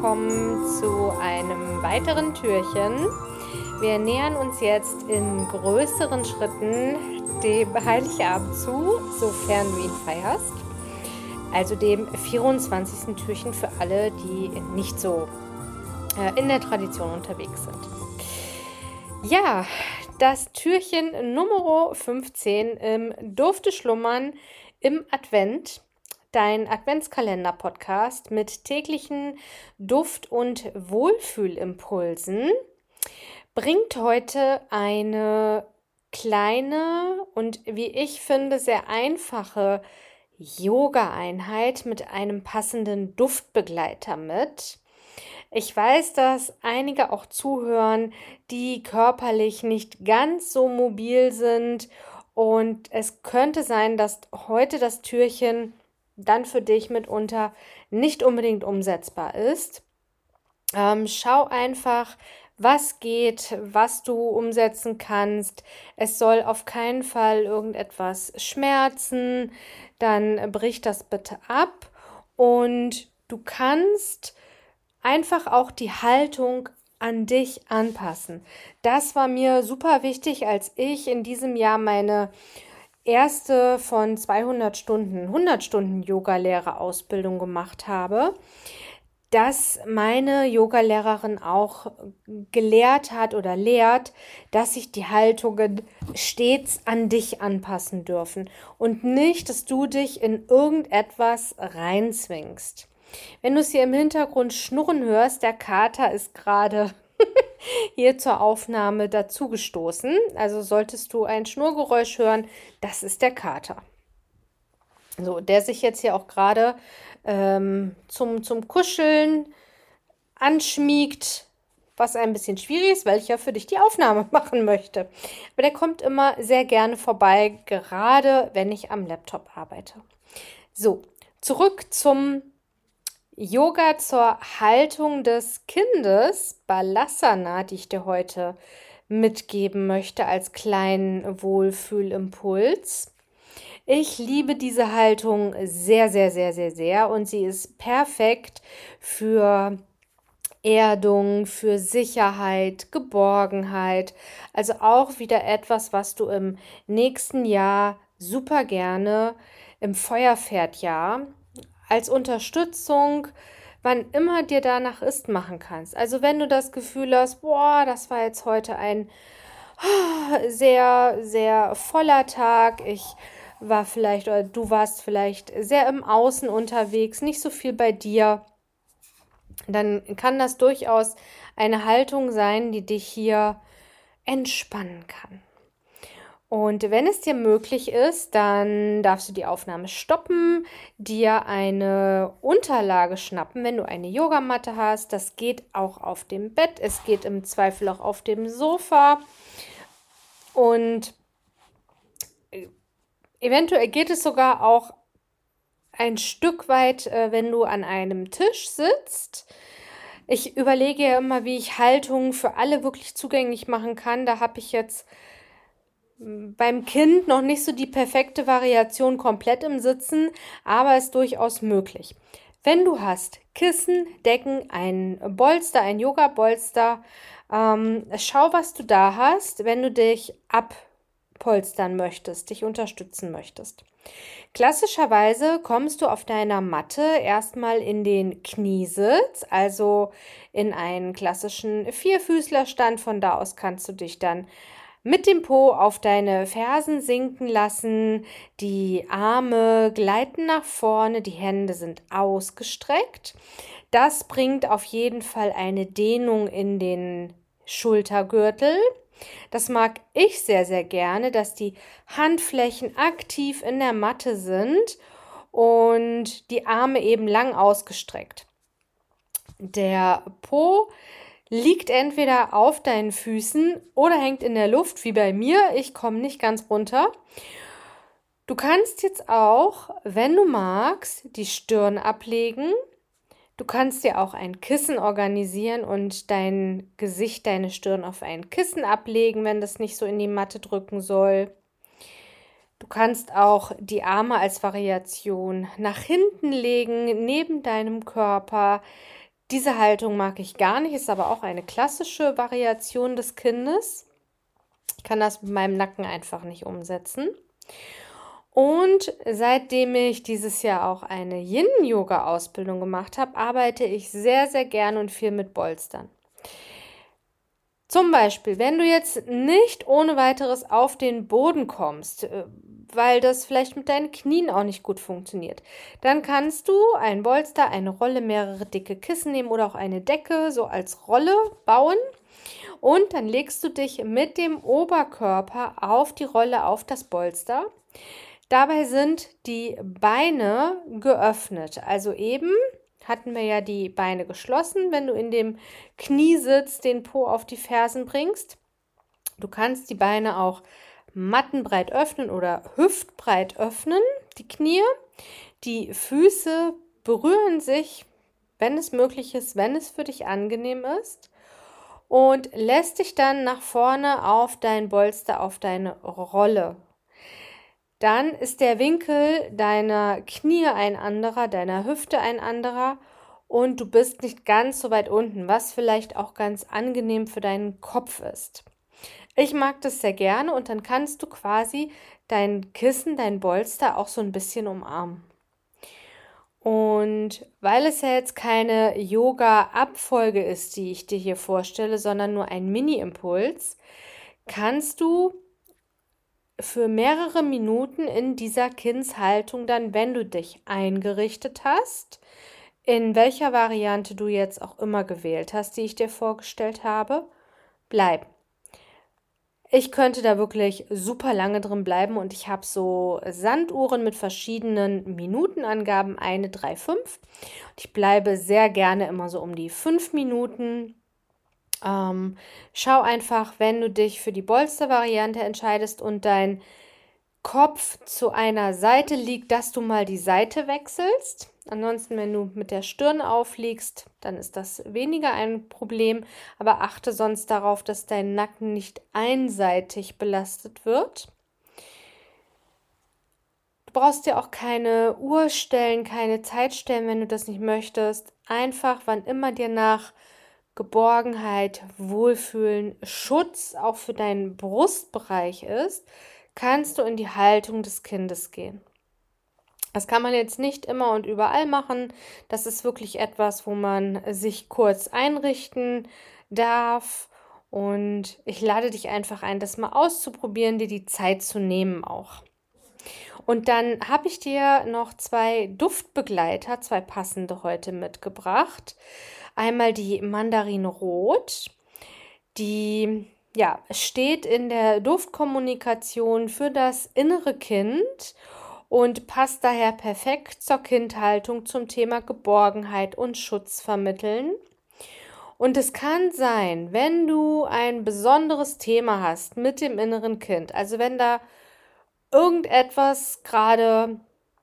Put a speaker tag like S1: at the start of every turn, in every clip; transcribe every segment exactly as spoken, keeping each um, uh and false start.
S1: willkommen zu einem weiteren Türchen. Wir nähern uns jetzt in größeren Schritten dem Heiligabend zu, sofern du ihn feierst. Also dem vierundzwanzigsten Türchen für alle, die nicht so äh, in der Tradition unterwegs sind. Ja, das Türchen Nummer fünfzehn im Durfte schlummern im Advent. Dein Adventskalender-Podcast mit täglichen Duft- und Wohlfühlimpulsen bringt heute eine kleine und, wie ich finde, sehr einfache Yoga-Einheit mit einem passenden Duftbegleiter mit. Ich weiß, dass einige auch zuhören, die körperlich nicht ganz so mobil sind, und es könnte sein, dass heute das Türchen dann für dich mitunter nicht unbedingt umsetzbar ist. Ähm, schau einfach, was geht, was du umsetzen kannst. Es soll auf keinen Fall irgendetwas schmerzen, dann brich das bitte ab, und du kannst einfach auch die Haltung an dich anpassen. Das war mir super wichtig, als ich in diesem Jahr meine erste von zweihundert Stunden, hundert Stunden Yogalehrerausbildung gemacht habe, dass meine Yogalehrerin auch gelehrt hat oder lehrt, dass sich die Haltungen stets an dich anpassen dürfen und nicht, dass du dich in irgendetwas reinzwingst. Wenn du es hier im Hintergrund schnurren hörst, der Kater ist gerade hier zur Aufnahme dazugestoßen. Also solltest du ein Schnurgeräusch hören, das ist der Kater. So, der sich jetzt hier auch gerade ähm, zum, zum Kuscheln anschmiegt, was ein bisschen schwierig ist, weil ich ja für dich die Aufnahme machen möchte. Aber der kommt immer sehr gerne vorbei, gerade wenn ich am Laptop arbeite. So, zurück zum Yoga zur Haltung des Kindes, Balasana, die ich dir heute mitgeben möchte als kleinen Wohlfühlimpuls. Ich liebe diese Haltung sehr, sehr, sehr, sehr, sehr, und sie ist perfekt für Erdung, für Sicherheit, Geborgenheit. Also auch wieder etwas, was du im nächsten Jahr super gerne im Feuerpferdjahr als Unterstützung, wann immer dir danach ist, machen kannst. Also wenn du das Gefühl hast, boah, das war jetzt heute ein sehr, sehr voller Tag, ich war vielleicht, oder du warst vielleicht sehr im Außen unterwegs, nicht so viel bei dir, dann kann das durchaus eine Haltung sein, die dich hier entspannen kann. Und wenn es dir möglich ist, dann darfst du die Aufnahme stoppen, dir eine Unterlage schnappen, wenn du eine Yogamatte hast. Das geht auch auf dem Bett, es geht im Zweifel auch auf dem Sofa. Und eventuell geht es sogar auch ein Stück weit, wenn du an einem Tisch sitzt. Ich überlege ja immer, wie ich Haltungen für alle wirklich zugänglich machen kann. Da habe ich jetzt beim Kind noch nicht so die perfekte Variation komplett im Sitzen, aber es ist durchaus möglich. Wenn du hast Kissen, Decken, ein Bolster, ein Yoga-Bolster, ähm, schau, was du da hast, wenn du dich abpolstern möchtest, dich unterstützen möchtest. Klassischerweise kommst du auf deiner Matte erstmal in den Kniesitz, also in einen klassischen Vierfüßlerstand. Von da aus kannst du dich dann mit dem Po auf deine Fersen sinken lassen, die Arme gleiten nach vorne, die Hände sind ausgestreckt. Das bringt auf jeden Fall eine Dehnung in den Schultergürtel. Das mag ich sehr, sehr gerne, dass die Handflächen aktiv in der Matte sind und die Arme eben lang ausgestreckt. Der Po liegt entweder auf deinen Füßen oder hängt in der Luft, wie bei mir. Ich komme nicht ganz runter. Du kannst jetzt auch, wenn du magst, die Stirn ablegen. Du kannst dir auch ein Kissen organisieren und dein Gesicht, deine Stirn auf ein Kissen ablegen, wenn das nicht so in die Matte drücken soll. Du kannst auch die Arme als Variation nach hinten legen, neben deinem Körper, Diese Haltung mag ich gar nicht, ist aber auch eine klassische Variation des Kindes. Ich kann das mit meinem Nacken einfach nicht umsetzen. Und seitdem ich dieses Jahr auch eine Yin-Yoga-Ausbildung gemacht habe, arbeite ich sehr, sehr gerne und viel mit Bolstern. Zum Beispiel, wenn du jetzt nicht ohne weiteres auf den Boden kommst, weil das vielleicht mit deinen Knien auch nicht gut funktioniert, dann kannst du ein Bolster, eine Rolle, mehrere dicke Kissen nehmen oder auch eine Decke so als Rolle bauen und dann legst du dich mit dem Oberkörper auf die Rolle, auf das Bolster. Dabei sind die Beine geöffnet, also eben hatten wir ja die Beine geschlossen, wenn du in dem Kniesitz den Po auf die Fersen bringst. Du kannst die Beine auch mattenbreit öffnen oder hüftbreit öffnen, die Knie. Die Füße berühren sich, wenn es möglich ist, wenn es für dich angenehm ist. Und lässt dich dann nach vorne auf dein Bolster, auf deine Rolle. Dann ist der Winkel deiner Knie ein anderer, deiner Hüfte ein anderer und du bist nicht ganz so weit unten, was vielleicht auch ganz angenehm für deinen Kopf ist. Ich mag das sehr gerne und dann kannst du quasi dein Kissen, dein Bolster auch so ein bisschen umarmen. Und weil es ja jetzt keine Yoga-Abfolge ist, die ich dir hier vorstelle, sondern nur ein Mini-Impuls, kannst du für mehrere Minuten in dieser Kindshaltung dann, wenn du dich eingerichtet hast, in welcher Variante du jetzt auch immer gewählt hast, die ich dir vorgestellt habe, bleiben. Ich könnte da wirklich super lange drin bleiben und ich habe so Sanduhren mit verschiedenen Minutenangaben, eine, drei, fünf. Ich bleibe sehr gerne immer so um die fünf Minuten. Ähm, schau einfach, wenn du dich für die Bolster-Variante entscheidest und dein Kopf zu einer Seite liegt, dass du mal die Seite wechselst. Ansonsten, wenn du mit der Stirn aufliegst, dann ist das weniger ein Problem. Aber achte sonst darauf, dass dein Nacken nicht einseitig belastet wird. Du brauchst dir auch keine Uhr stellen, keine Zeit stellen, wenn du das nicht möchtest. Einfach, wann immer dir nach Geborgenheit, Wohlfühlen, Schutz auch für deinen Brustbereich ist, kannst du in die Haltung des Kindes gehen. Das kann man jetzt nicht immer und überall machen. Das ist wirklich etwas, wo man sich kurz einrichten darf. Und ich lade dich einfach ein, das mal auszuprobieren, dir die Zeit zu nehmen auch. Und dann habe ich dir noch zwei Duftbegleiter, zwei passende heute mitgebracht. Einmal die Mandarine Rot, die ja, steht in der Duftkommunikation für das innere Kind und passt daher perfekt zur Kindhaltung zum Thema Geborgenheit und Schutz vermitteln. Und es kann sein, wenn du ein besonderes Thema hast mit dem inneren Kind, also wenn da irgendetwas gerade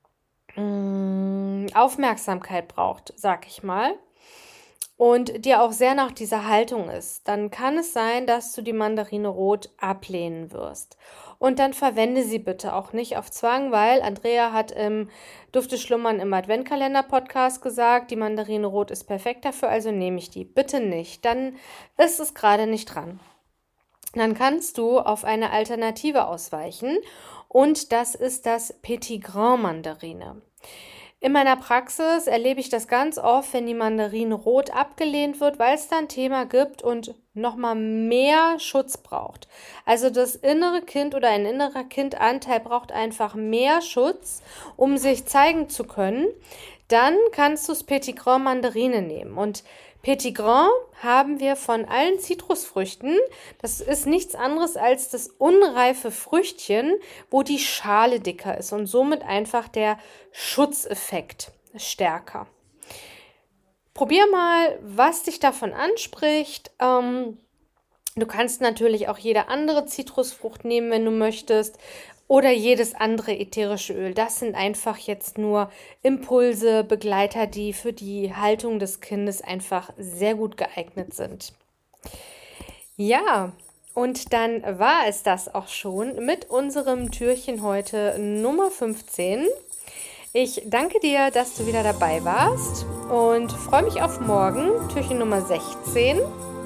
S1: mh, Aufmerksamkeit braucht, sag ich mal, und dir auch sehr nach dieser Haltung ist, dann kann es sein, dass du die Mandarine Rot ablehnen wirst. Und dann verwende sie bitte auch nicht auf Zwang, weil Andrea hat im Dufte schlummern im Adventkalender-Podcast gesagt, die Mandarine Rot ist perfekt dafür, also nehme ich die. Bitte nicht, dann ist es gerade nicht dran. Dann kannst du auf eine Alternative ausweichen und das ist das Petit Grain Mandarine. In meiner Praxis erlebe ich das ganz oft, wenn die Mandarine Rot abgelehnt wird, weil es da ein Thema gibt und nochmal mehr Schutz braucht. Also das innere Kind oder ein innerer Kindanteil braucht einfach mehr Schutz, um sich zeigen zu können. Dann kannst du das Petit Grain Mandarine nehmen. Und Petit Grain haben wir von allen Zitrusfrüchten. Das ist nichts anderes als das unreife Früchtchen, wo die Schale dicker ist und somit einfach der Schutzeffekt stärker. Probier mal, was dich davon anspricht. Ähm, du kannst natürlich auch jede andere Zitrusfrucht nehmen, wenn du möchtest. Oder jedes andere ätherische Öl. Das sind einfach jetzt nur Impulse, Begleiter, die für die Haltung des Kindes einfach sehr gut geeignet sind. Ja, und dann war es das auch schon mit unserem Türchen heute Nummer fünfzehn. Ich danke dir, dass du wieder dabei warst und freue mich auf morgen, Türchen Nummer sechzehn.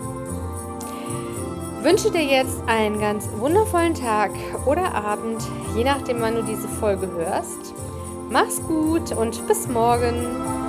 S1: Wünsche dir jetzt einen ganz wundervollen Tag oder Abend, je nachdem, wann du diese Folge hörst. Mach's gut und bis morgen.